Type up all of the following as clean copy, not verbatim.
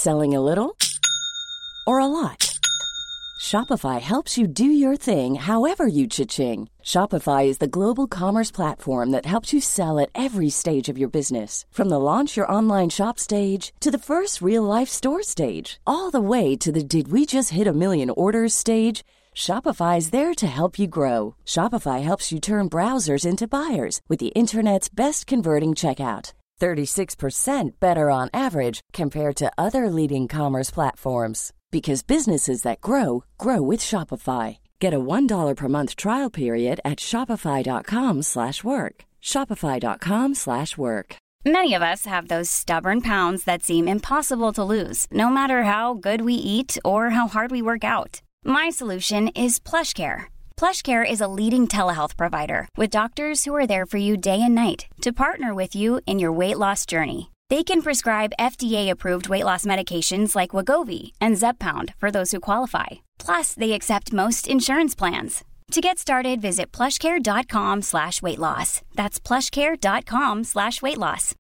Selling a little or a lot? Shopify helps you do your thing however you cha-ching. Shopify is the global commerce platform that helps you sell at every stage of your business. From the launch your online shop stage to the first real-life store stage, all the way to the did we just hit a million orders stage. Shopify is there to help you grow. Shopify helps you turn browsers into buyers with the internet's best converting checkout. 36% better on average compared to other leading commerce platforms. Because businesses that grow, grow with Shopify. Get a $1 per month trial period at shopify.com/work. Shopify.com/work. Many of us have those stubborn pounds that seem impossible to lose, no matter how good we eat or how hard we work out. My solution is PlushCare. PlushCare is a leading telehealth provider with doctors who are there for you day and night to partner with you in your weight loss journey. They can prescribe FDA-approved weight loss medications like Wegovy and Zepbound for those who qualify. Plus, they accept most insurance plans. To get started, visit plushcare.com/weightloss. That's plushcare.com/weightloss.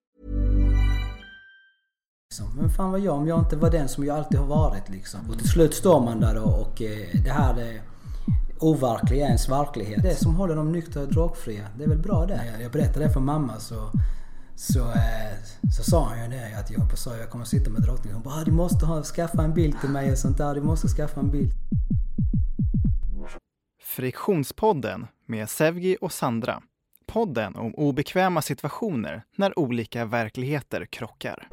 Men fan vad jag om jag inte var den som jag alltid har varit liksom. Och till slut står man där och det här är overkliga är ens verklighet. Det som håller dem nyktra och drogfria, det är väl bra det. Jag berättade det för mamma så sa hon ju det att jag kommer att sitta med drottningen. Hon bara, du måste skaffa en bild till mig och sånt där. Du måste skaffa en bild. Friktionspodden med Sevgi och Sandra. Podden om obekväma situationer när olika verkligheter krockar.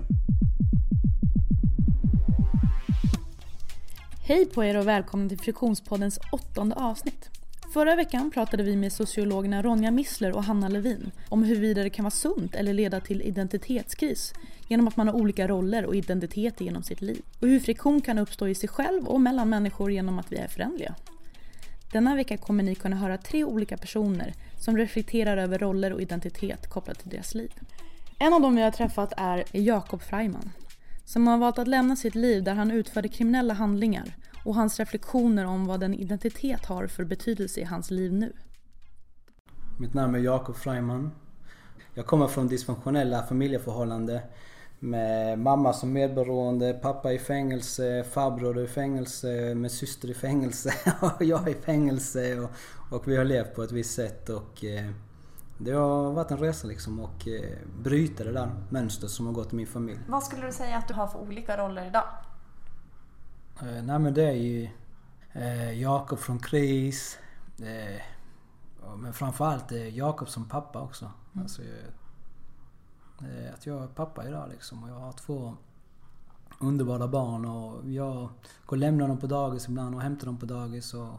Hej på er och välkommen till Friktionspoddens 8:e avsnitt. Förra veckan pratade vi med sociologerna Ronja Missler och Hanna Levin om huruvida det kan vara sunt eller leda till identitetskris genom att man har olika roller och identiteter genom sitt liv. Och hur friktion kan uppstå i sig själv och mellan människor genom att vi är förändliga. Denna vecka kommer ni kunna höra 3 olika personer som reflekterar över roller och identitet kopplat till deras liv. En av dem vi har träffat är Jakob Freiman, som har valt att lämna sitt liv där han utförde kriminella handlingar och hans reflektioner om vad en identitet har för betydelse i hans liv nu. Mitt namn är Jakob Freiman. Jag kommer från dysfunktionella familjeförhållanden med mamma som medberoende, pappa i fängelse, farbror i fängelse, med syster i fängelse och jag i fängelse och vi har levt på ett visst sätt och det har varit en resa liksom och bryta det där mönstret som har gått i min familj. Vad skulle du säga att du har för olika roller idag? Nej men det är ju Jakob från KRIS, men framförallt Jakob som pappa också. Alltså, att jag är pappa idag liksom och jag har 2 underbara barn och jag går och lämnar dem på dagis ibland och hämtar dem på dagis och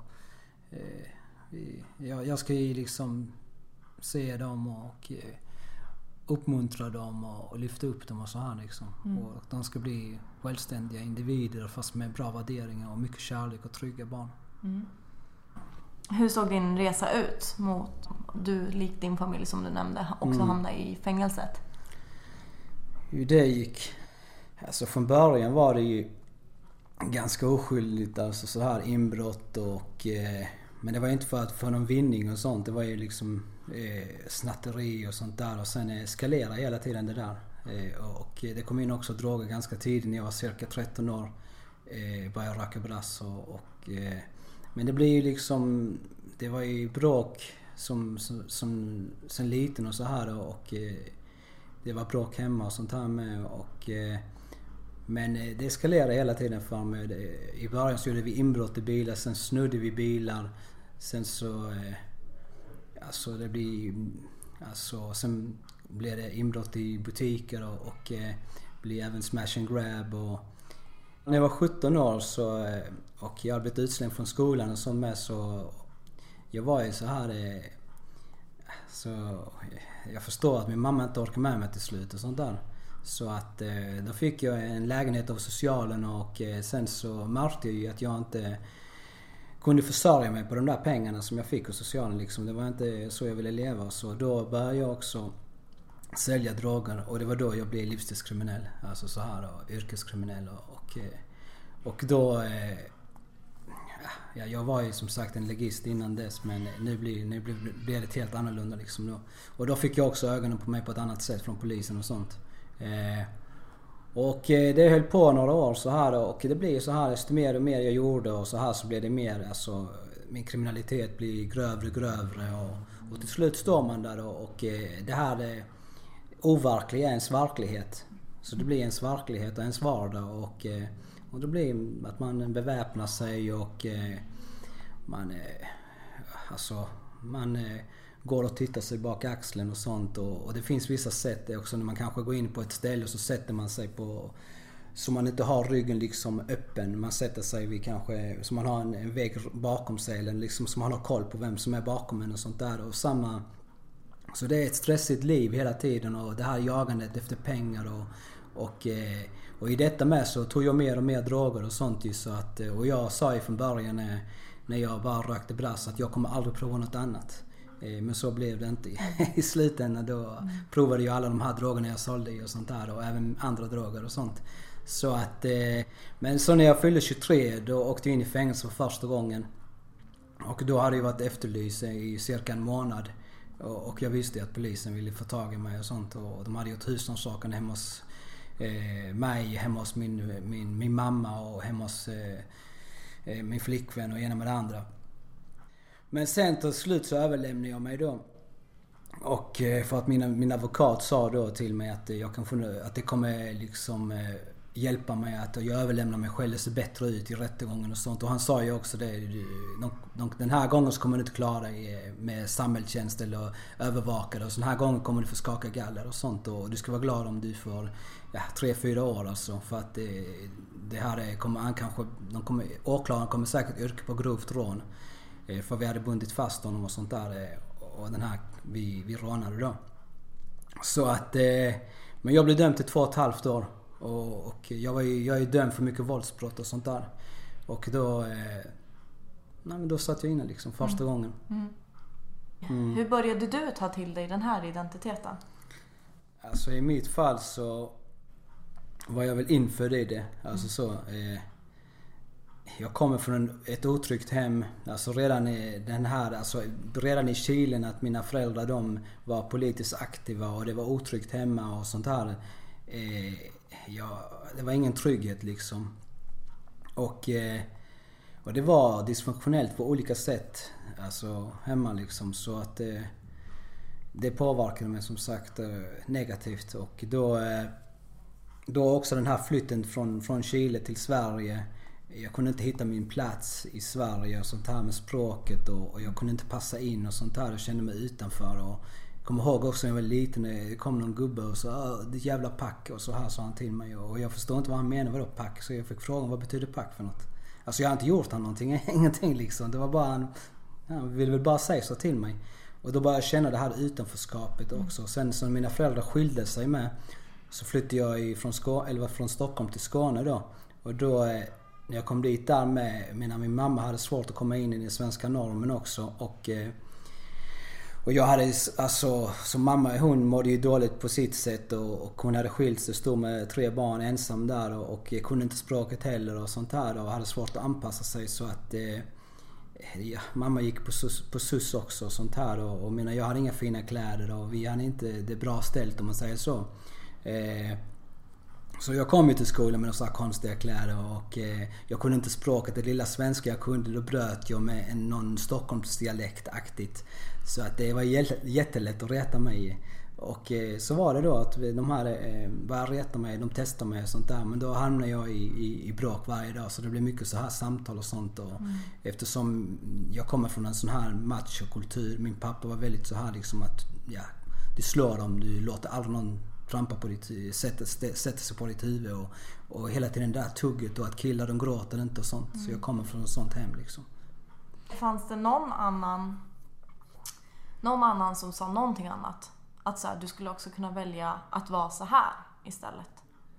jag ska ju liksom se dem och uppmuntra dem och lyfta upp dem och så här liksom. Och de ska bli självständiga individer fast med bra värderingar och mycket kärlek och trygga barn. Hur såg din resa ut mot du likt din familj som du nämnde också hamnade i fängelset? Hur det gick? Alltså från början var det ju ganska oskyldigt, alltså så här inbrott och men det var ju inte för att få någon vinning och sånt. Det var ju liksom snatteri och sånt där och sen eskalera hela tiden det där. Och det kom in också droger ganska tidigt när jag var cirka 13 år. Började röka brass och men det blev ju liksom, det var ju bråk som sen liten och så här och det var bråk hemma och sånt här med och men det eskalerade hela tiden för mig. I början så gjorde vi inbrott i bilar, sen snodde vi bilar, sen så alltså det blir alltså sen blev det inbrott i butiker och blev även smash and grab och när jag var 17 år så och jag hade blivit utslängd från skolan och så med så jag var ju så här så jag förstår att min mamma inte orkar med mig till slut och sånt där. Så att då fick jag en lägenhet av socialen och sen så märkte jag ju att jag inte kunde försörja mig på de där pengarna som jag fick av socialen liksom. Det var inte så jag ville leva så då började jag också sälja droger och det var då jag blev livstidskriminell, alltså så här och yrkeskriminell och då jag var ju som sagt en legist innan dess men nu blir det helt annorlunda liksom då. Och då fick jag också ögonen på mig på ett annat sätt från polisen och sånt. Och det höll på några år så här och det blir så här, desto mer och mer jag gjorde och så här så blev det mer, alltså min kriminalitet blir grövre och till slut står man där och det här det overkliga är ens verklighet. Så det blir ens verklighet och ens vardag och det blir att man beväpnar sig och man går och tittar sig bak axeln och sånt och det finns vissa sätt också när man kanske går in på ett ställe och så sätter man sig på så man inte har ryggen liksom öppen. Man sätter sig vid kanske så man har en vägg bakom sig eller liksom så man har koll på vem som är bakom en och sånt där och samma. Så det är ett stressigt liv hela tiden och det här jagandet efter pengar och i detta med så tog jag mer och mer droger och sånt ju så att och jag sa ju från början när jag bara rökte brass att jag kommer aldrig prova något annat. Men så blev det inte. I slutändan då provade jag alla de här drogerna jag sålde och sånt där och även andra droger och sånt. Så att, men så när jag fyllde 23 då åkte jag in i fängelse för första gången. Och då hade jag varit efterlyst i cirka en månad. Och jag visste att polisen ville få tag i mig och sånt. Och de hade gjort husrannsakan hemma hos mig, hemma hos min mamma och hemma hos min flickvän och ena med det andra. Men sen till slut så överlämnade jag mig då. Och för att min advokat sa då till mig att att det kommer liksom hjälpa mig att jag överlämnar mig själv, det ser bättre ut i rättegången och sånt. Och han sa ju också det, den här gången så kommer du inte klara dig med samhällstjänst eller övervakare. Och så den här gången kommer du få skaka galler och sånt. Och du ska vara glad om du får 3-4 år alltså. För att det här åklagaren kommer säkert yrka på grovt rån. För vi hade bundit fast honom och sånt där. Och den här vi rånade då. Så att men jag blev dömd till 2,5 år. Och jag är dömd för mycket våldsbrott och sånt där. Och då satt jag inne liksom första gången. Hur började du ta till dig den här identiteten? Alltså i mitt fall så var jag väl inför det. Alltså så jag kommer från ett otryggt hem. Alltså redan i Kilen att mina föräldrar de var politiskt aktiva och det var otryggt hemma och sånt här. Det var ingen trygghet liksom. Och det var dysfunktionellt på olika sätt. Alltså hemma liksom. Så att det påverkade mig som sagt negativt. Och då också den här flytten från Chile till Sverige. Jag kunde inte hitta min plats i Sverige och sånt här med språket och jag kunde inte passa in och sånt här och kände mig utanför och jag kommer ihåg också när jag var liten när det kom någon gubbe och sa det jävla pack och så här sa han till mig och jag förstod inte vad han menade, vadå pack, så jag fick frågan vad betyder pack för något. Alltså jag har inte gjort han någonting, ingenting liksom, det var bara han ville väl bara säga så till mig och då började jag känna det här utanförskapet också. Sen så mina föräldrar skilde sig med så flyttade jag från Stockholm till Skåne då och då när jag kom dit där med min mamma hade svårt att komma in i den svenska normen också och jag hade alltså som mamma hon mådde ju dåligt på sitt sätt och hon hade skilt sig, stod med 3 barn ensam där och kunde inte språket heller och sånt här och hade svårt att anpassa sig så att mamma gick på SUS också och sånt här och jag hade inga fina kläder och vi hade inte det bra ställt om man säger så. Så jag kom ju till skolan med några konstiga kläder och jag kunde inte språket, det lilla svenska jag kunde, då bröt jag med någon Stockholmsdialekt-aktigt. Så att det var jättelätt att reta mig. Och så var det då att de här började reta mig, de testade mig och sånt där. Men då hamnade jag i bråk varje dag så det blev mycket så här samtal och sånt. Och eftersom jag kommer från en sån här machokultur, min pappa var väldigt så här liksom att du slår dem, du låter aldrig någon trampa på ditt, sätter sig på ditt huvud och hela tiden där tugget och att killar de gråter inte och sånt. Så jag kommer från ett sånt hem liksom. Fanns det någon annan som sa någonting annat? Att så här, du skulle också kunna välja att vara så här istället?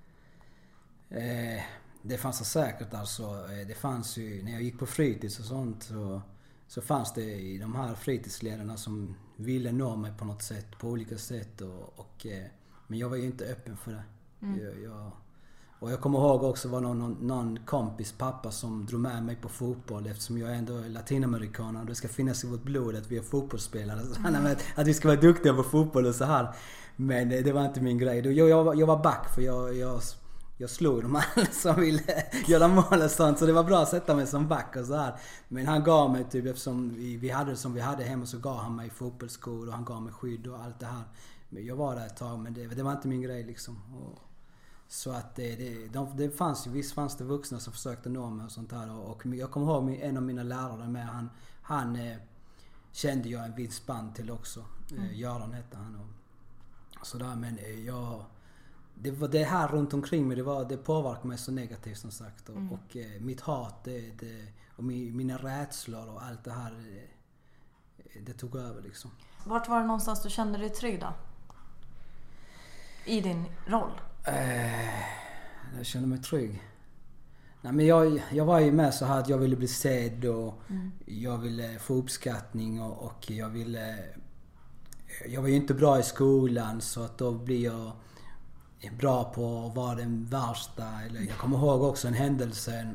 Det fanns det säkert alltså. Det fanns ju, när jag gick på fritids och sånt så fanns det i de här fritidsledarna som ville nå mig på något sätt, på olika sätt men jag var ju inte öppen för det. Och jag kommer ihåg också var någon kompis pappa som drog med mig på fotboll eftersom jag ändå är latinamerikan och det ska finnas i vårt blod att vi är fotbollsspelare. Att vi ska vara duktiga på fotboll och så här. Men det var inte min grej. Jag var back för jag slog de alla som ville göra mål och sånt. Så det var bra att sätta mig som back och så här. Men han gav mig typ, eftersom vi hade hemma, så gav han mig fotbollsskor och han gav mig skydd och allt det här. Men jag var där ett tag, men det var inte min grej liksom. Så att visst fanns det vuxna som försökte nå mig och sånt där. Och jag kommer ihåg en av mina lärare med, han kände jag en viss band till också. Göran hette han och sådär. Men det var det här runt omkring mig, det påverkade mig så negativt som sagt. Och mitt hat och mina rädslor och allt det här, det tog över liksom. Vart var det någonstans du kände dig trygg då? I din roll? Jag kände mig trygg. Nej, men jag var ju med så här att jag ville bli sedd och jag ville få uppskattning och jag var ju inte bra i skolan, så att då blir jag bra på att vara den värsta. Eller jag kommer ihåg också en händelse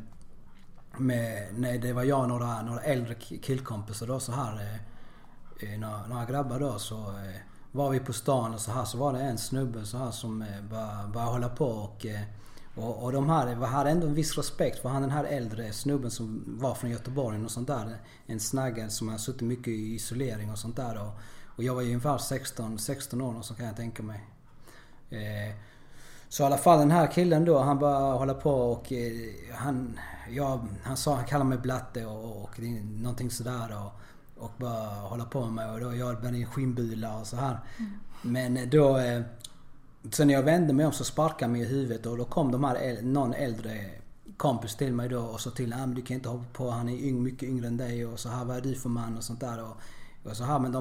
när det var jag och några äldre killkompisar då, så här några grabbar då, så var vi på stan och så var det en snubbe så här som bara hålla på och de här hade ändå en viss respekt för han, den här äldre snubben som var från Göteborg och sånt där, en snaggad som har suttit mycket i isolering och sånt där, och jag var ju ungefär 16 år och så kan jag tänka mig. Så i alla fall den här killen då, han bara hålla på och han kallade mig blatte och någonting sådär och bara hålla på med, och då jag började i skinnbula och så här. Men då sen när jag vände mig om så sparkade han mig i huvudet, och då kom någon äldre kompis till mig då och så till han, du kan inte hoppa på, han är mycket yngre än dig och så här, vad är du för man och sånt där och så här. Men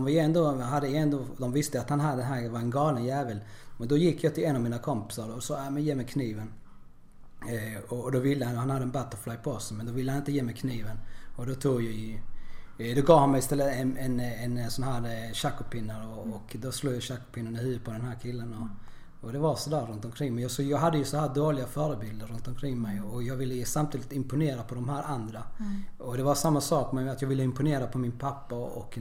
de visste att han här var en galen jävel. Men då gick jag till en av mina kompisar och sa, men ge mig kniven. Och då ville han hade en butterfly på sig, men då ville han inte ge mig kniven. Och då då gav han mig istället en sån här chakopinnar och då slog jag chakopinnen i huvudet på den här killen. Och det var sådär runt omkring mig. Så jag hade ju så här dåliga förebilder runt omkring mig, och jag ville samtidigt imponera på de här andra. Och det var samma sak med att jag ville imponera på min pappa, och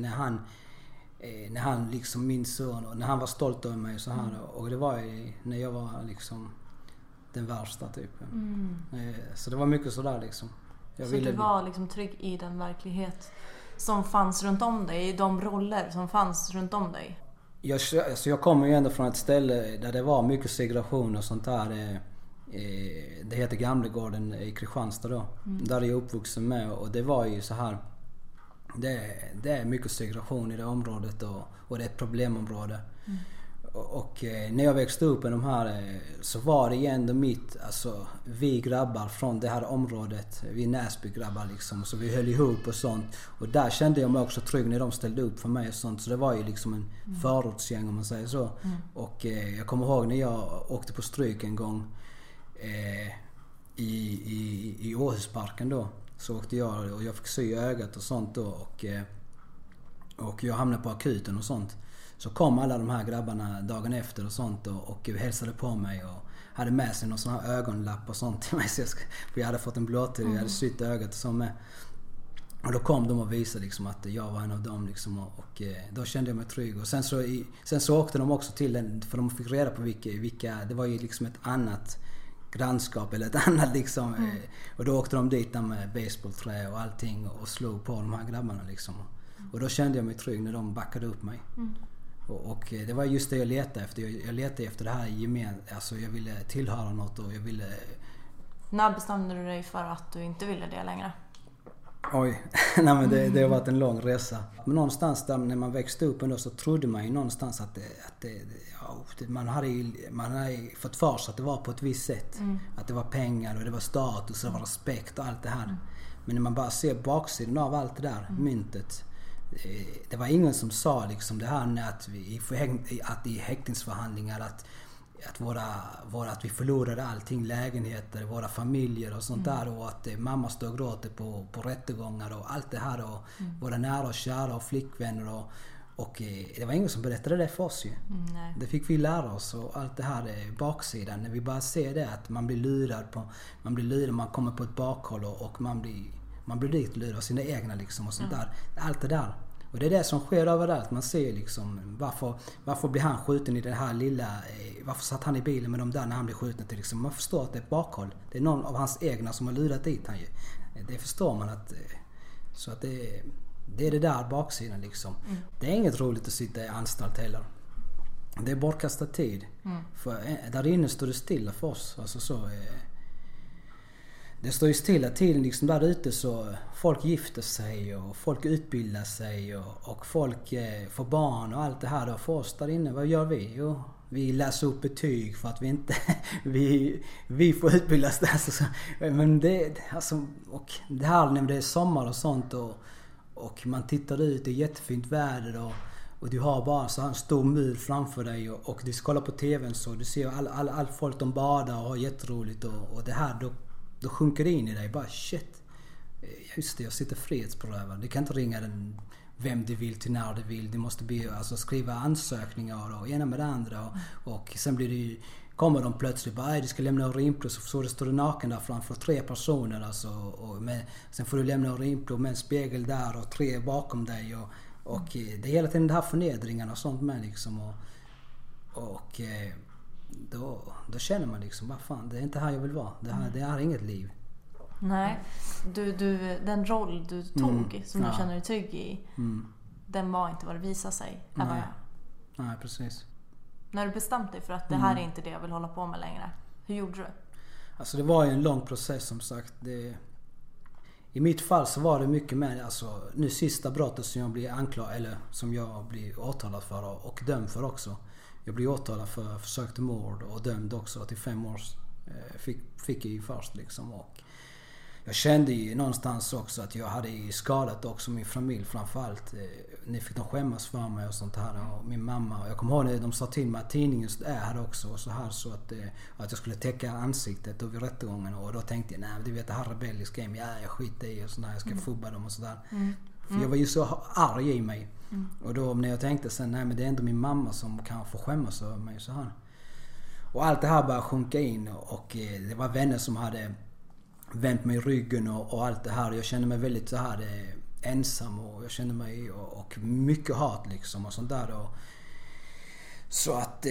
när han liksom, min son, och när han var stolt över mig så här. Och det var ju när jag var liksom den värsta typen. Så det var mycket sådär liksom. Så du var liksom trygg i den verklighet som fanns runt om dig, i de roller som fanns runt om dig? Jag kommer ju ändå från ett ställe där det var mycket segregation och sånt där. Det heter Gamlegården i Kristianstad då. Där är jag uppvuxen med, och det var ju så här. Det är mycket segregation i det området, och det är ett problemområde. Och när jag växte upp med de här så var det ju ändå vi grabbar från det här området, vi Näsby-grabbar liksom, så vi höll ihop och sånt, och där kände jag mig också trygg när de ställde upp för mig och sånt, så det var ju liksom en förortsgäng om man säger så. Och jag kommer ihåg när jag åkte på stryk en gång i Åhusparken då, så åkte jag och jag fick sy i ögat och sånt då, och jag hamnade på akuten och sånt. Så kom alla de här grabbarna dagen efter och sånt och hälsade på mig och hade med sig någon sån här ögonlapp och sånt till mig. För jag hade fått en blåtid och jag hade sytt ögat och så med. Och då kom de och visade liksom att jag var en av dem liksom, och då kände jag mig trygg. Och sen så åkte de också till den, för de fick reda på vilka det var ju liksom ett annat grannskap eller ett annat liksom. Och då åkte de dit med baseballträ och allting och slog på de här grabbarna liksom. Och då kände jag mig trygg när de backade upp mig. Och det var just det jag letade efter. Jag letade efter det här alltså jag ville tillhöra något och jag ville... När bestämde du dig för att du inte ville det längre? Oj, nej men det har varit en lång resa. Men någonstans där när man växte upp ändå så trodde man ju någonstans att man hade fått för sig att det var på ett visst sätt. Att det var pengar och det var status och det var respekt och allt det här. Men när man bara ser baksidan av allt det där, myntet. Det var ingen som sa liksom det här att i häktningsförhandlingar att vi förlorade allting, lägenheter, våra familjer och sånt där, och att mamma stod och gråter på rättegångar och allt det här, och våra nära och kära och flickvänner och det var ingen som berättade det för oss ju. Det fick vi lära oss, och allt det här är baksidan, när vi bara ser det att man blir lurad, man kommer på ett bakhåll och man blir dit lurad av sina egna liksom och sånt där. Allt det där. Och det är det som sker överallt. Man ser liksom varför blir han skjuten i det här lilla, varför satt han i bilen med dem där när han blir skjuten till liksom. Man förstår att det är ett bakhåll. Det är någon av hans egna som har lurat dit han ju. Det förstår man att, så att det är det där baksidan liksom. Det är inget roligt att sitta i anstalt heller. Det är bortkastad tid. För där inne står det stilla för oss. Alltså så, det står ju stilla tiden liksom där ute, så folk gifter sig och folk utbildar sig och folk får barn och allt det här. Och för oss där inne, vad gör vi? Jo, vi läser upp betyg för att vi inte vi får utbildas där. Men det, alltså, och det här när det är sommar och sånt och man tittar ut, det är jättefint väder och du har bara så en stor mur framför dig och du kollar på tvn så du ser all folk de badar och har jätteroligt och det här då sjunker det in i dig bara shit. Just det, jag sitter frihetsberövad. Du kan inte ringa den vem du vill till när du vill. Du måste skriva ansökningar och ena med det andra och sen blir det ju, kommer de plötsligt bara du ska lämna urinprov, så det står du naken där framför 3 personer alltså, sen får du lämna urinprov med en spegel där och 3 bakom dig och det är hela tiden det här förnedringarna och sånt med liksom och då känner man liksom vad fan, det är inte här jag vill vara. Det här är inget liv. Nej, du den roll du tog som du känner dig trygg i, den var inte vad det visade sig. Nej, precis. När du bestämde dig för att det här är inte det jag vill hålla på med längre, hur gjorde du? Alltså det var ju en lång process som sagt. I mitt fall så var det mycket med, alltså nu sista brottet som jag blir anklagad, eller som jag blir åtalad för och dömd för också. Jag blev åtalad för försök till mord och dömd också till 5 års fick jag ju först liksom. Och jag kände ju någonstans också att jag hade ju skadat också min familj framförallt. Ni fick de skämmas för mig och sånt här och min mamma. Och jag kommer ihåg när de sa till mig att tidningen är här också och så här, så att jag skulle täcka ansiktet och vid rättegången, och då tänkte jag nej, du vet det här rebellisk game, jag skiter i och sådär, jag ska fubba dem och sådär. För jag var ju så arg i mig. Och då när jag tänkte sen, nej men det är ändå min mamma som kan få skämmas över mig så här. Och allt det här började sjunka in och det var vänner som hade vänt mig i ryggen och allt det här. Jag kände mig väldigt så här ensam och jag kände mig och mycket hat liksom och sånt där. Och, så att,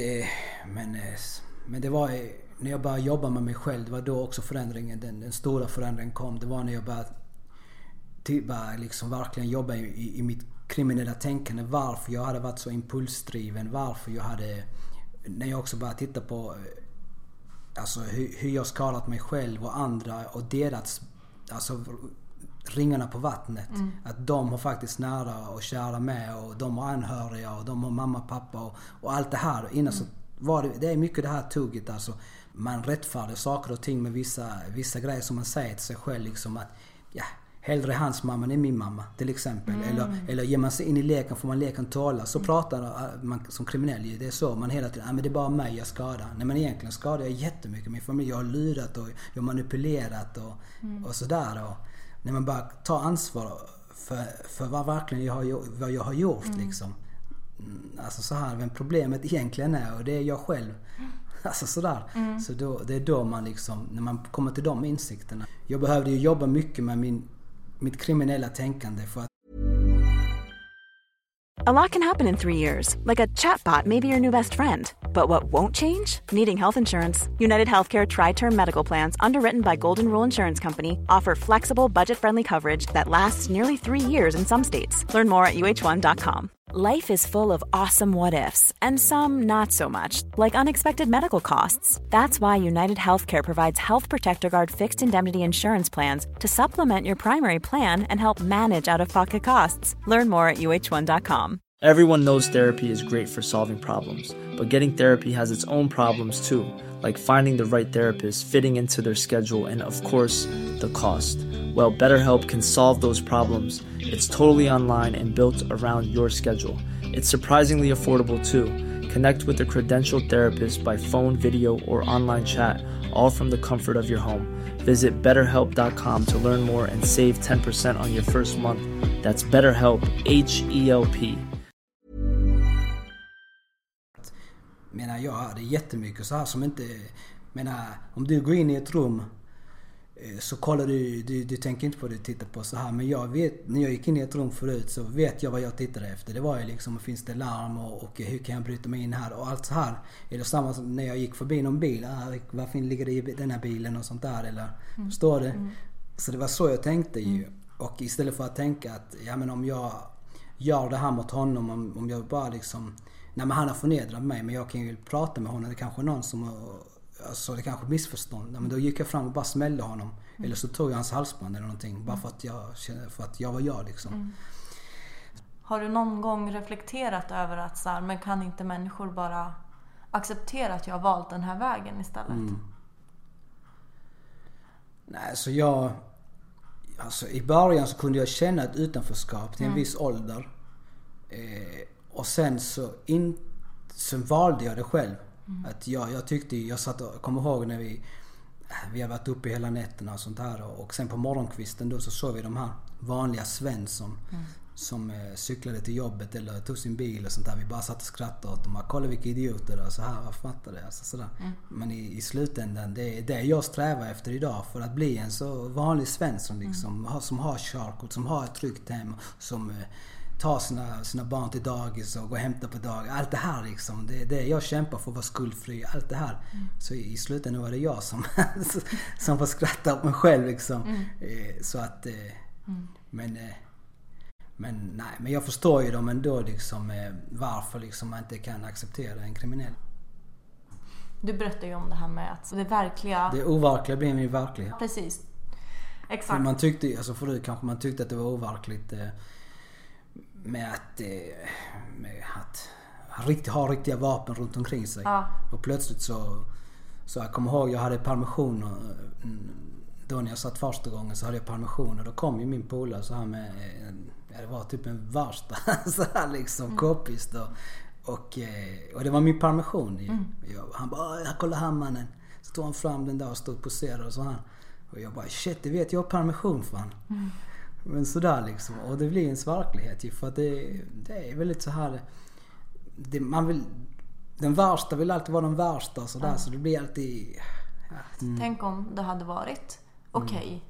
men det var när jag började jobba med mig själv, det var då också förändringen, den stora förändringen kom. Det var när jag började liksom verkligen jobba i mitt kriminella tänkande, varför jag hade varit så impulsdriven, varför jag hade, när jag också började titta på alltså hur jag skadat mig själv och andra och deras, alltså ringarna på vattnet, att de har faktiskt nära och kära med och de har anhöriga och de har mamma, pappa och allt det här innan så var det är mycket det här tugget, alltså man rättfärdigar saker och ting med vissa grejer som man säger till sig själv liksom att hellre hans mamma än min mamma till exempel. Eller ger man sig in i leken får man leken tåla. Så pratar man som kriminell. Det är så man hela tiden, men det är bara mig jag skadar. Nej, men egentligen skadar jag jättemycket min familj. Jag har lurat och jag har manipulerat och sådär. Och när man bara tar ansvar för vad verkligen vad jag har gjort liksom. Alltså så här, vem problemet egentligen är, och det är jag själv. Alltså sådär. Så då, det är då man liksom, när man kommer till de insikterna. Jag behövde ju jobba mycket med mitt kriminella tänkande för att A lot can happen in 3 years, like a chatbot may be your new best friend. But what won't change? Needing health insurance. United Healthcare Tri-Term Medical Plans, underwritten by Golden Rule Insurance Company, offer flexible, budget-friendly coverage that lasts nearly 3 years in some states. Learn more at uh1.com. Life is full of awesome what-ifs, and some not so much, like unexpected medical costs. That's why United Healthcare provides Health Protector Guard fixed indemnity insurance plans to supplement your primary plan and help manage out-of-pocket costs. Learn more at uh1.com. Everyone knows therapy is great for solving problems, but getting therapy has its own problems too, like finding the right therapist, fitting into their schedule, and of course, the cost. Well, BetterHelp can solve those problems. It's totally online and built around your schedule. It's surprisingly affordable too. Connect with a credentialed therapist by phone, video, or online chat, all from the comfort of your home. Visit BetterHelp.com to learn more and save 10% on your first month. That's BetterHelp, H-E-L-P. Menar jag hade jättemycket så här som inte, menar om du går in i ett rum så kollar du tänker inte på det du tittar på så här. Men jag vet, när jag gick in i ett rum förut så vet jag vad jag tittade efter. Det var ju liksom, finns det larm och hur kan jag bryta mig in här och allt så här. Är det samma som när jag gick förbi någon bil, varför ligger det i den här bilen och sånt där eller förstår du? Så det var så jag tänkte ju. Och istället för att tänka att ja men om jag gör det här mot honom, om jag bara liksom, nej men han har förnedrat mig men jag kan ju prata med honom, det kanske är någon som alltså det kanske är missförstånd. Men då gick jag fram och bara smällde honom. Eller så tog jag hans halsband eller någonting. Bara för att jag var jag liksom. Har du någon gång reflekterat över att så här, men kan inte människor bara acceptera att jag har valt den här vägen istället? Nej, så alltså i början så kunde jag känna ett utanförskap till en viss ålder. Och sen så valde jag det själv. Att jag tyckte, jag kommer ihåg när vi har varit uppe hela nätterna och sånt här och sen på morgonkvisten då så såg vi de här vanliga Svensson som cyklade till jobbet eller tog sin bil och sånt där. Vi bara satt och skrattade åt dem. Kolla vilka idioter och så här, vad fattar det? Alltså, sådär. Men i slutändan, det är det jag strävar efter idag för att bli en så vanlig Svensson liksom, som har körkort, som har ett tryggt hem, som ta sina barn till dagis och gå och hämta på dag. Allt det här liksom. Det jag kämpar för att vara skuldfri. Allt det här. Så i slutändan var det jag som får skratta åt mig själv liksom. Så att men jag förstår ju dem ändå liksom, varför liksom man inte kan acceptera en kriminell. Du berättade ju om det här med att det overkliga blir min verklighet. Precis. Exakt. För man tyckte, alltså förut kanske man tyckte att det var overkligt med att ha riktiga vapen runt omkring sig. Och plötsligt så jag kommer ihåg, jag hade permission då när jag satt första gången så hade jag permission och då kom ju min polare så här med det var typ en värsta så här liksom kopist och det var min permission. Han bara, jag kollar här mannen. Så tog han fram den där och stod och poserade och så här. Och jag bara, shit, det vet jag har permission fan. Men sådär liksom. Och det blir ens verklighet ju, för att det är väldigt så här. Den värsta vill alltid vara den värsta och sådär, så det blir alltid. Tänk om det hade varit okej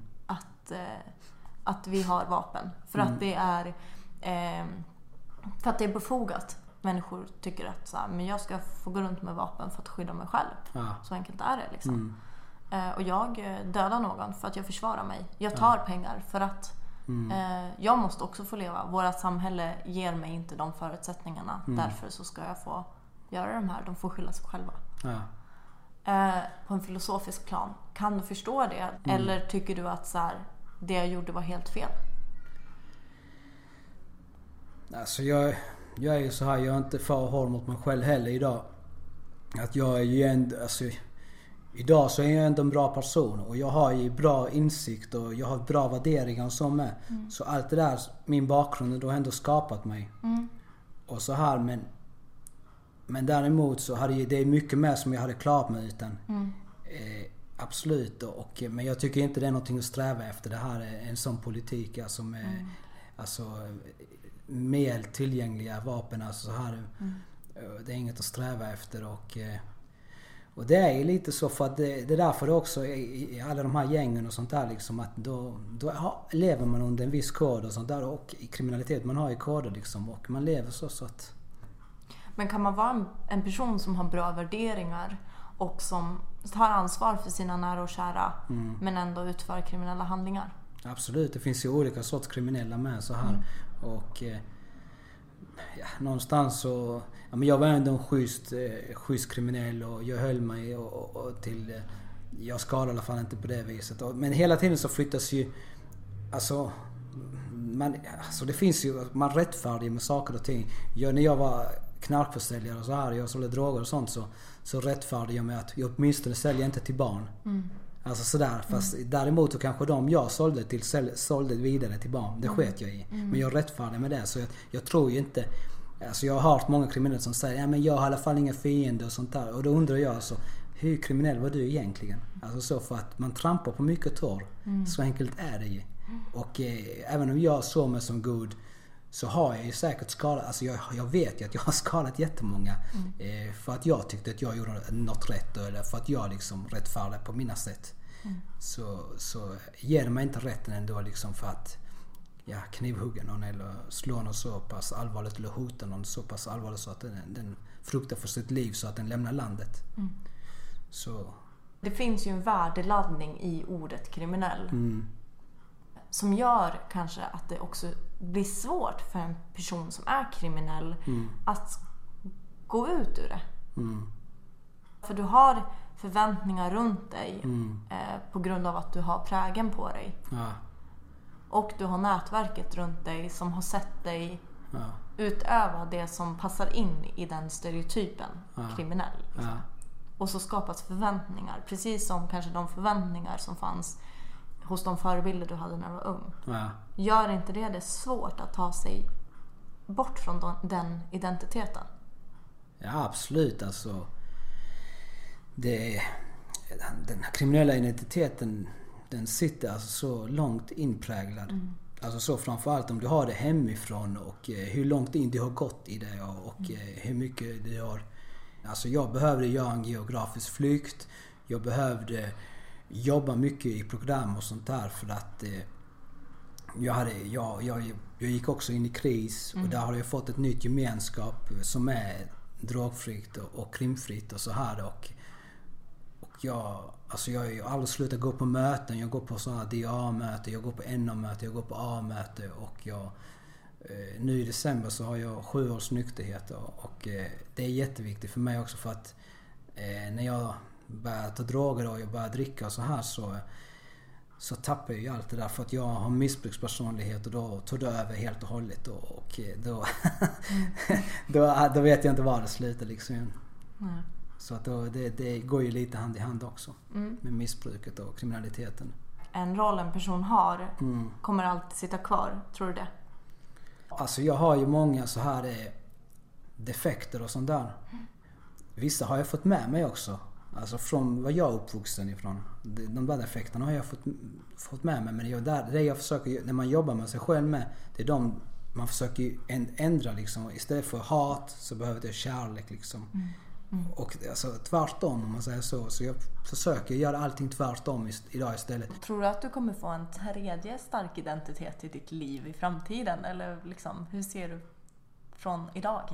att vi har vapen. För att det är för att det är befogat. Människor tycker att så här, men jag ska få gå runt med vapen för att skydda mig själv. Så enkelt är det liksom. Och jag dödar någon för att jag försvarar mig. Jag tar pengar för att jag måste också få leva. Vårat samhälle ger mig inte de förutsättningarna. Därför så ska jag få göra de här. De får skylla sig själva. På en filosofisk plan. Kan du förstå det? Eller tycker du att så här, det jag gjorde var helt fel? Alltså jag är ju så här, jag är inte för hård mot mig själv heller idag. Att jag är ju ändå, alltså, idag så är jag ändå en bra person och jag har ju bra insikt och jag har bra värderingar och så med. Så allt det där, min bakgrund har ändå skapat mig. Och så här, men däremot så hade det är mycket mer som jag hade klarat mig utan. Absolut, men jag tycker inte det är någonting att sträva efter. Det här är en sån politik alltså med alltså mer tillgängliga vapen alltså så här. Det är inget att sträva efter och det är lite så för att det är därför det också i alla de här gängen och sånt där liksom att då lever man under en viss kod och sånt där, och i kriminalitet man har ju koder liksom och man lever så att. Men kan man vara en person som har bra värderingar och som tar ansvar för sina nära och kära men ändå utför kriminella handlingar? Absolut, det finns ju olika sorts kriminella med så här och någonstans så men jag var ändå en schysst kriminell och jag höll mig och till jag skadade i alla fall inte på det viset men hela tiden så flyttas ju alltså det finns ju man rättfärdigar med saker och ting. När jag var knarkförsäljare och så här, jag sålde droger och sånt så rättfärdigar jag med att jag åtminstone säljer inte till barn. Alltså sådär, fast däremot så kanske jag sålde vidare till barn. Det sket jag i. Men jag rättfärdigar med det, så jag tror ju inte. Alltså jag har hört många kriminella som säger men jag har i alla fall inga fiender och sånt där. Och då undrar jag alltså, hur kriminell var du egentligen? Alltså så, för att man trampar på mycket torr. Så enkelt är det ju. Och även om jag såg mig som god så har jag ju säkert skadat, alltså jag vet ju att jag har skadat jättemånga för att jag tyckte att jag gjorde något rätt eller för att jag liksom rättfärdigade på mina sätt. så ger de mig inte rätten ändå liksom för att knivhugga någon eller slå någon så pass allvarligt eller hota någon så pass allvarligt så att den fruktar för sitt liv så att den lämnar landet. Så. Det finns ju en värdeladdning i ordet kriminell som gör kanske att det också blir svårt för en person som är kriminell att gå ut ur det. För du har förväntningar runt dig på grund av att du har prägen på dig. Och du har nätverket runt dig som har sett dig utöva det som passar in i den stereotypen kriminell. Liksom. Och så skapas förväntningar, precis som kanske de förväntningar som fanns hos de förebilder du hade när du var ung. Gör inte det svårt att ta sig bort från den identiteten? Ja, absolut. Alltså, den här kriminella identiteten, den sitter alltså så långt inpräglad. Alltså så framförallt om du har det hemifrån och hur långt in du har gått i det och hur mycket du har. Alltså jag behövde göra en geografisk flykt. Jag behövde jobba mycket i program och sånt där för att jag gick också in i kris och där har jag fått ett nytt gemenskap som är drogfritt och krimfritt och så här och jag har aldrig slutat gå på möten. Jag går på sådana DA-möten, jag går på NA-möten, jag går på A-möten och nu i december så har jag 7 års nykterhet och det är jätteviktigt för mig också för att när jag börjar ta droger och jag börjar dricka och så här så tappar jag ju allt det där för att jag har missbrukspersonlighet och då tog det över helt och hållet och då vet jag inte var det slutar liksom. Så att det går ju lite hand i hand också med missbruket och kriminaliteten. En roll en person har kommer alltid sitta kvar, tror du det? Alltså jag har ju många så här defekter och sånt där. Vissa har jag fått med mig också. Alltså från vad jag är uppvuxen ifrån. De där defekterna har jag fått med mig. Men det jag försöker, när man jobbar med sig själv med, det är de man försöker ändra liksom. Istället för hat så behöver det kärlek liksom. Och alltså tvärtom om man säger så jag försöker göra allting tvärtom idag istället. Tror du att du kommer få en tredje stark identitet i ditt liv i framtiden eller liksom, hur ser du från idag?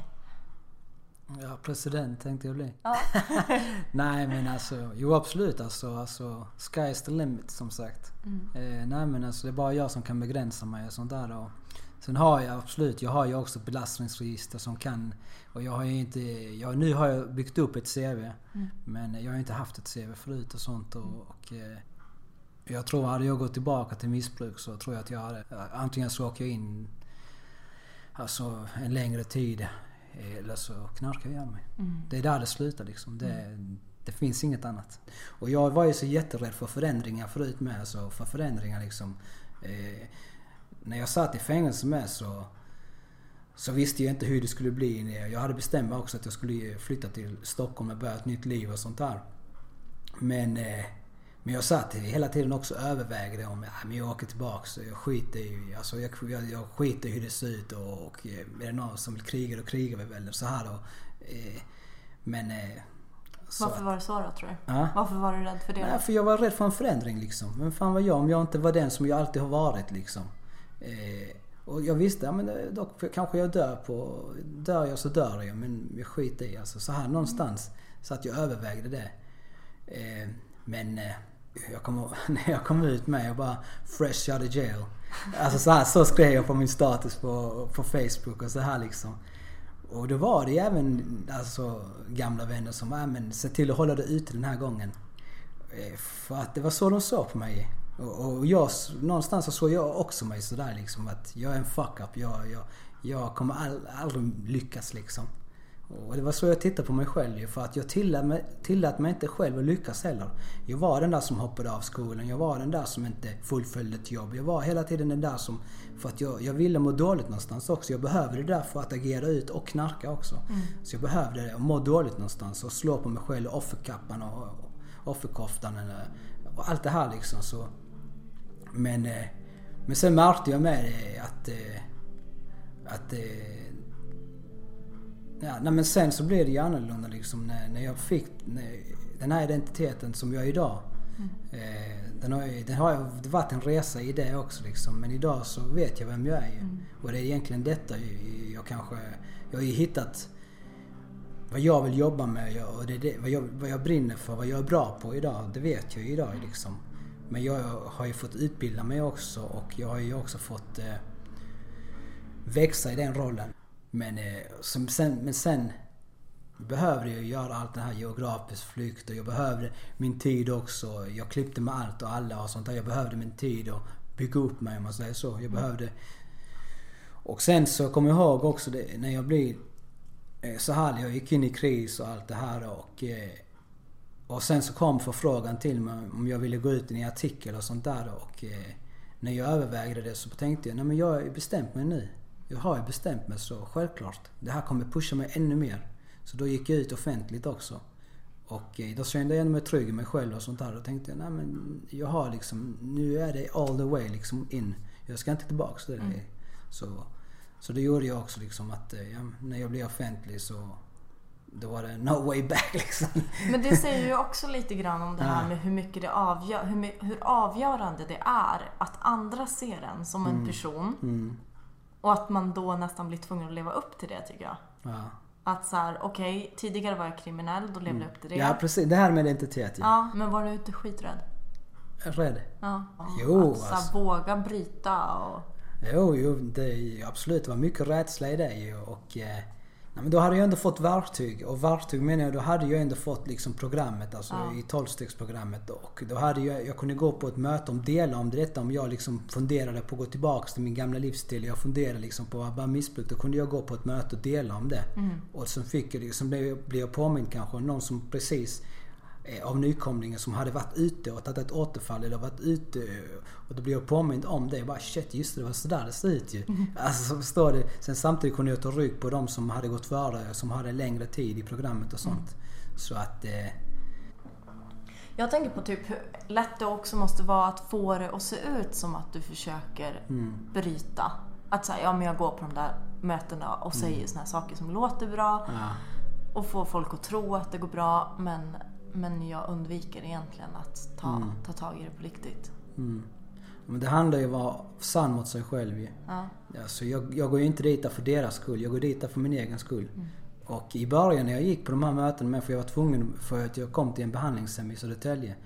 Ja, president tänkte jag bli. Nej men alltså, jo absolut alltså sky's the limit som sagt. Nej men alltså det är bara jag som kan begränsa mig och sånt där och sen har jag absolut, jag har ju också belastningsregister som kan, och jag har ju inte, nu har jag byggt upp ett CV men jag har inte haft ett CV förut och sånt och jag tror hade jag gått tillbaka till missbruk så tror jag att jag hade, antingen så åker jag in alltså en längre tid eller så knarkar jag mig. Det är där det slutar liksom, det finns inget annat. Och jag var ju så jätterädd för förändringar förut med, alltså för förändringar liksom. När jag satt i fängelse med så visste jag inte hur det skulle bli. Jag hade bestämt mig också att jag skulle flytta till Stockholm och börja ett nytt liv och sånt där. Men jag satt hela tiden också övervägde om men jag åker tillbaka så jag skiter i, alltså jag skiter i hur det ser ut och är det någon som vill kriga då krigar vi väl så här då. Men varför var det så då tror du? Varför var du rädd för det? Nej, för jag var rädd för en förändring liksom. Men fan var jag om jag inte var den som jag alltid har varit liksom. Och jag visste, men dock kanske jag dör jag så dör jag, men jag skiter i alltså. Så här någonstans så att jag övervägde det. Men när jag kom ut med jag bara fresh out of jail. Alltså så skrev jag på min status på Facebook och så här liksom. Och då var det även alltså gamla vänner som men se till att hålla det ute den här gången. För att det var så de såg på mig. Och jag, någonstans så såg jag också mig sådär liksom att jag är en fuck up. Jag kommer aldrig lyckas liksom. Och det var så jag tittade på mig själv för att jag tillät mig inte själv att lyckas heller. Jag var den där som hoppade av skolan. Jag var den där som inte fullföljde ett jobb. Jag var hela tiden den där som, för att jag ville må dåligt någonstans också. Jag behövde det där för att agera ut och knarka också. Så jag behövde det och må dåligt någonstans och slå på mig själv, offerkappan och offerkoftan och allt det här liksom så. Men sen märkte jag med det att men sen så blev det ju annorlunda liksom när jag fick den här identiteten som jag är idag. Det har varit en resa i det också liksom. Men idag så vet jag vem jag är. Och det är egentligen detta jag har ju hittat vad jag vill jobba med och det är det, vad jag brinner för, vad jag är bra på idag. Det vet jag idag liksom. Men jag har ju fått utbilda mig också och jag har ju också fått växa i den rollen. Men sen behövde jag göra allt det här geografisk flykt och jag behövde min tid också. Jag klippte med allt och alla och sånt där. Jag behövde min tid och bygga upp mig om man säger så. Jag behövde. Och sen så kommer jag ihåg också det, när jag blev så här, jag gick in i kris och allt det här och sen så kom förfrågan till mig om jag ville gå ut i en artikel och sånt där och när jag övervägde det så tänkte jag, nej men jag har ju bestämt mig nu. Jag har ju bestämt mig så självklart. Det här kommer pusha mig ännu mer. Så då gick jag ut offentligt också. Och då kände jag mig trygg i mig själv och sånt där. Då tänkte jag, nej men jag har liksom, nu är det all the way liksom in. Jag ska inte tillbaka till det. Så det gjorde jag också liksom att när jag blev offentlig så då var det no way back liksom. Men det säger ju också lite grann om det här med hur mycket det avgör, hur avgörande det är att andra ser en som en person. Och att man då nästan blir tvungen att leva upp till det, tycker jag. Ja. Att så här, okej, tidigare var jag kriminell, då levde jag upp till det. Ja, precis. Det här med identitet. Ja, men var du inte skiträdd? Rädd? Ja. Jo, att så här, våga bryta och... Jo, det absolut. Det var mycket rädsla i det och... men då hade jag ändå fått verktyg och verktyg menar jag, då hade jag ändå fått liksom programmet, alltså i 12-stegsprogrammet och då hade jag kunde gå på ett möte om dela om detta, om jag liksom funderade på att gå tillbaka till min gamla livsstil, jag funderade liksom på att bara missbruk, då kunde jag gå på ett möte och dela om det och sen fick jag liksom, blev jag påmind kanske någon som precis av nykomlingen som hade varit ute och tagit ett återfall eller varit ute och då blev jag påmind om det. Jag bara shit, just det var sådär det ser ut ju. Alltså så förstår det. Sen samtidigt kunde jag ta rygg på dem som hade gått före, som hade längre tid i programmet och sånt. Så att jag tänker på typ hur lätt det också måste vara att få det att se ut som att du försöker bryta. Att säga, ja men jag går på de där mötena och säger såna här saker som låter bra och får folk att tro att det går bra, men jag undviker egentligen att ta tag i det på riktigt. Men det handlar ju om att vara sann mot sig själv ju. Alltså jag går ju inte dit för deras skull, jag går dit för min egen skull. Och i början när jag gick på de här mötena med, för jag var tvungen för att jag kom till en behandlingshem i Södertälje,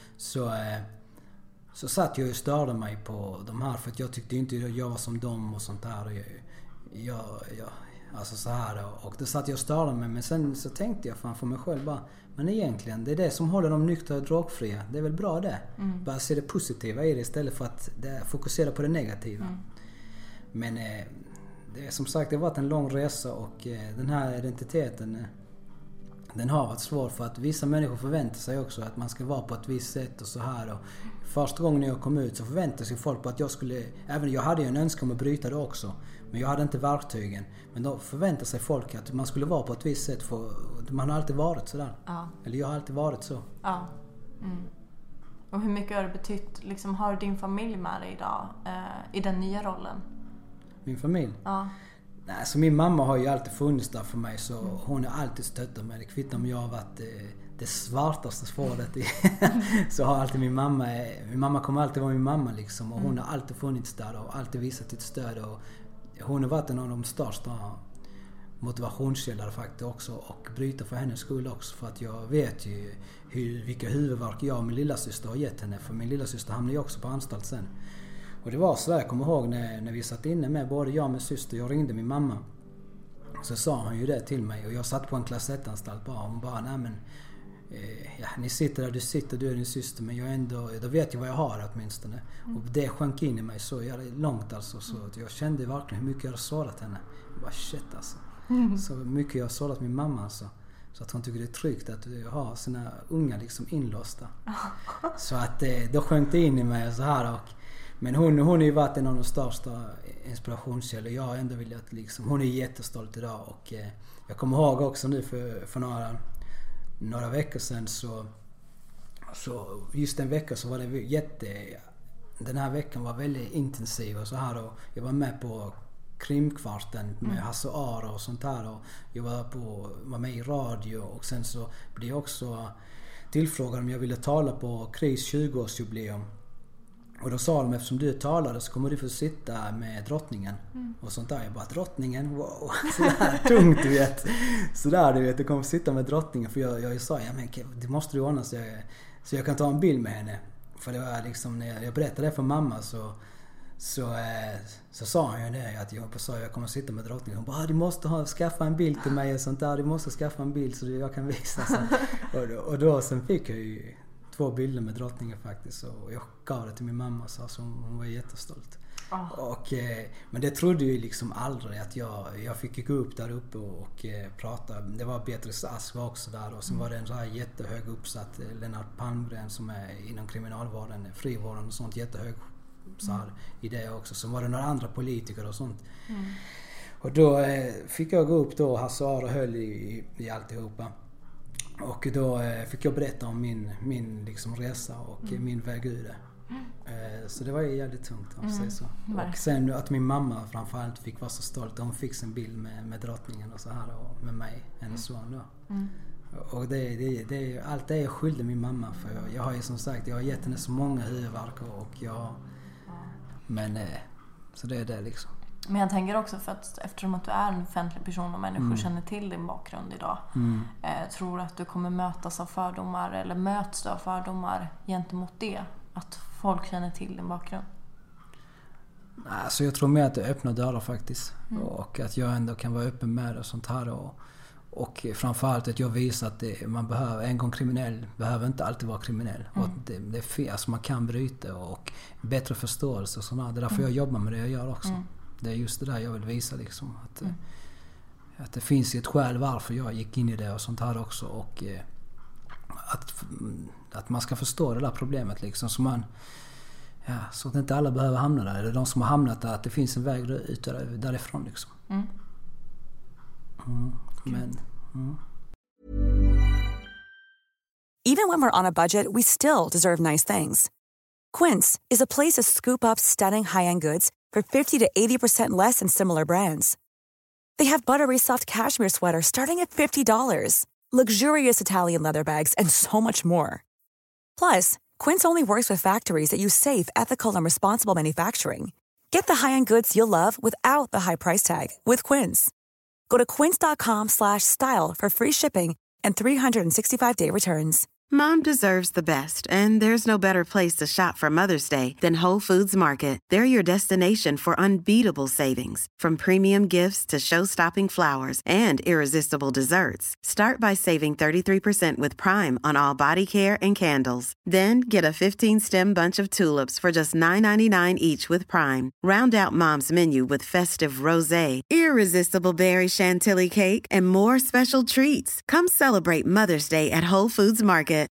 så satt jag och störde mig på de här, för att jag tyckte inte jag var som dem och sånt där. Alltså så här och då satt jag och störde mig, men sen så tänkte jag fan för mig själv bara, men egentligen det är det som håller dem nyktra och drogfria, det är väl bra det. Bara se det positiva i det istället för att fokusera på det negativa. Men det är som sagt, det har varit en lång resa och den här identiteten den har varit svår, för att vissa människor förväntar sig också att man ska vara på ett visst sätt och så här. Och första gången jag kom ut så förväntade sig folk på att jag skulle, även jag hade ju en önskan om att bryta det också, men jag hade inte verktygen. Men då förväntade sig folk att man skulle vara på ett visst sätt, för man har alltid varit sådär. Eller jag har alltid varit så. Och hur mycket har det betytt, liksom, har din familj med dig idag i den nya rollen? Min familj? Nej, så min mamma har ju alltid funnits där för mig, så hon har alltid stöttat mig. Det kvittar om jag har varit det svartaste svaret så har alltid min mamma kommer alltid vara min mamma liksom, och hon har alltid funnits där och alltid visat sitt stöd, och hon har varit en av de största motivationskällor faktiskt också, och bryta för hennes skull också, för att jag vet ju vilka huvudvärk jag och min lillasyster har gett henne, för min lillasyster hamnade ju också på anstalt sen. Och det var så jag kommer ihåg när vi satt inne med både jag och min syster, jag ringde min mamma. Så sa hon ju det till mig, och jag satt på en klass 1-anstalt bara. Hon bara, nej men ni sitter där, du är din syster, men jag ändå, då vet jag vad jag har åtminstone. Och det sjönk in i mig så långt alltså, så att jag kände verkligen hur mycket jag har sårat henne. Jag bara shit alltså. Så mycket jag har sårat min mamma alltså. Så att hon tycker det är tryggt att ha sina unga liksom inlåsta. Så att då sjönk det in i mig så här. Men hon har ju varit en av de största inspirationskällor. Jag har ändå velat liksom, hon är jättestolt idag, och jag kommer ihåg också nu för några veckor sedan så just en vecka så var det den här veckan var väldigt intensiv och så här, och jag var med på Krimkvarten med Hasse Aro och sånt här, och jag var med i radio, och sen så blev jag också tillfrågade om jag ville tala på KRIS 20-årsjubileum. Och då sa de, eftersom du talade så kommer du få sitta med drottningen. Och sånt där. Jag bara, drottningen? Wow! Sådär tungt, du vet. Sådär, du vet. Du kommer få sitta med drottningen. För jag sa, ja men det måste du ordna så jag kan ta en bild med henne. För det var liksom, när jag berättade det för mamma så sa han ju det, att jag kommer sitta med drottningen. Hon bara, du måste skaffa en bild till mig och sånt där. Du måste skaffa en bild så jag kan visa. Och då sen fick jag ju 2 bilder med drottningen faktiskt. Och jag gav det till min mamma så hon var jättestolt. Men det trodde ju liksom aldrig att jag fick gå upp där uppe och prata. Det var Beatrice Ask var också där och sen var det en så här jättehög uppsatt Lennart Palmgren som är inom kriminalvården, frivården och sånt, jättehög så här i det också. Sen var det några andra politiker och sånt. Och då fick jag gå upp då och Hasse Aro höll i alltihopa. Och då fick jag berätta om min liksom resa och min väg ur det. Så det var ju jävligt tungt om säger så. Och sen att min mamma framförallt fick vara så stolt. Hon fick en bild med drottningen och så här och med mig, hennes son då. Och det allt det jag skyllde min mamma för. Jag har ju som sagt, jag har gett henne så många huvudvärk och men så det är det liksom. Men jag tänker också för att eftersom att du är en offentlig person och människor känner till din bakgrund idag. Tror att du kommer mötas av fördomar eller möts av fördomar gentemot det? Att folk känner till din bakgrund? Alltså jag tror mer att det öppnar dörrar faktiskt. Och att jag ändå kan vara öppen med det och sånt här. Och framförallt att jag visar att man behöver, en gång kriminell behöver inte alltid vara kriminell. Och att det är fel, alltså man kan bryta och bättre förståelse och sådär. Det är därför jag jobbar med det jag gör också. Det är just det där jag vill visa liksom. Att det finns ett skäl varför jag gick in i det och sånt här också. Och att man ska förstå det där problemet liksom. Så att inte alla behöver hamna där. Eller de som har hamnat där, att det finns en väg ut därifrån liksom. Even when we're on a budget, we still deserve nice things. Quince is a place to scoop up stunning high-end goods for 50 to 80% less than similar brands. They have buttery soft cashmere sweaters starting at $50, luxurious Italian leather bags, and so much more. Plus, Quince only works with factories that use safe, ethical, and responsible manufacturing. Get the high-end goods you'll love without the high price tag with Quince. Go to quince.com/style for free shipping and 365-day returns. Mom deserves the best, and there's no better place to shop for Mother's Day than Whole Foods Market. They're your destination for unbeatable savings, from premium gifts to show-stopping flowers and irresistible desserts. Start by saving 33% with Prime on all body care and candles. Then get a 15-stem bunch of tulips for just $9.99 each with Prime. Round out Mom's menu with festive rosé, irresistible berry chantilly cake, and more special treats. Come celebrate Mother's Day at Whole Foods Market.